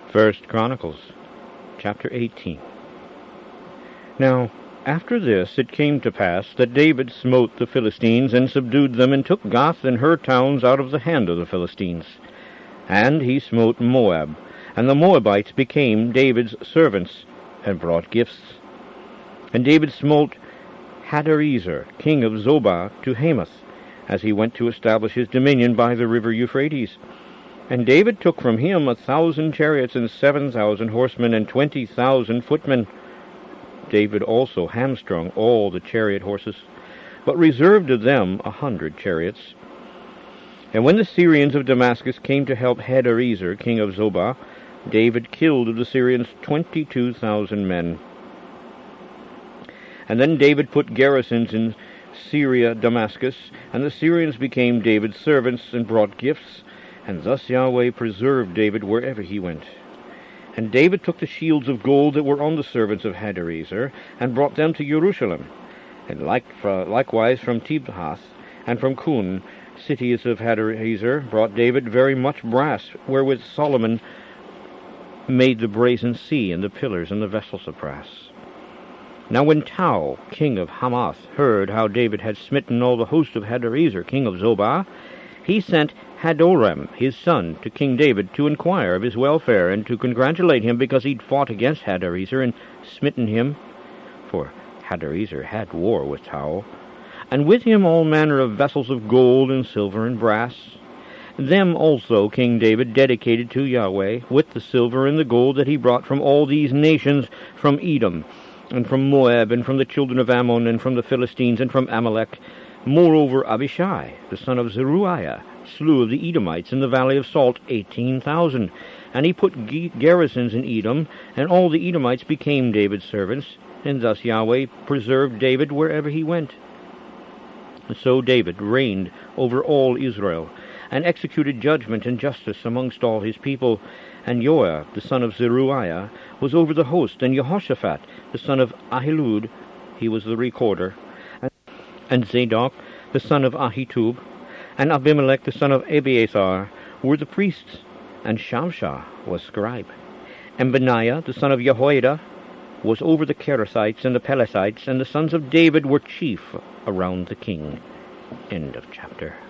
First Chronicles, chapter 18. Now, after this it came to pass that David smote the Philistines, and subdued them, and took Gath and her towns out of the hand of the Philistines. And he smote Moab, and the Moabites became David's servants, and brought gifts. And David smote Hadarezer, king of Zobah, to Hamath, as he went to establish his dominion by the river Euphrates. And David took from him 1,000 chariots, and 7,000 horsemen, and 20,000 footmen. David also hamstrung all the chariot horses, but reserved to them 100 chariots. And when the Syrians of Damascus came to help Hadarezer, king of Zobah, David killed of the Syrians 22,000 men. And then David put garrisons in Syria, Damascus, and the Syrians became David's servants, and brought gifts, and thus Yahweh preserved David wherever he went. And David took the shields of gold that were on the servants of Hadarezer, and brought them to Jerusalem, and likewise from Tibhath, and from Kun, cities of Hadarezer, brought David very much brass, wherewith Solomon made the brazen sea, and the pillars, and the vessels of brass. Now when Tou, king of Hamath, heard how David had smitten all the host of Hadarezer, king of Zobah, he sent Hadoram, his son, to King David to inquire of his welfare, and to congratulate him because he'd fought against Hadarezer and smitten him. For Hadarezer had war with Tou, and with him all manner of vessels of gold and silver and brass. Them also King David dedicated to Yahweh, with the silver and the gold that he brought from all these nations, from Edom, and from Moab, and from the children of Ammon, and from the Philistines, and from Amalek. Moreover, Abishai, the son of Zeruiah, slew of the Edomites in the valley of Salt 18,000. And he put garrisons in Edom, and all the Edomites became David's servants, and thus Yahweh preserved David wherever he went. And so David reigned over all Israel, and executed judgment and justice amongst all his people. And Joab, the son of Zeruiah, was over the host, and Jehoshaphat, the son of Ahilud, he was the recorder, and Zadok, the son of Ahitub, and Abimelech, the son of Abiathar, were the priests, and Shamshah was scribe. And Benaiah, the son of Jehoiada, was over the Kerethites and the Pelethites, and the sons of David were chief around the king. End of chapter.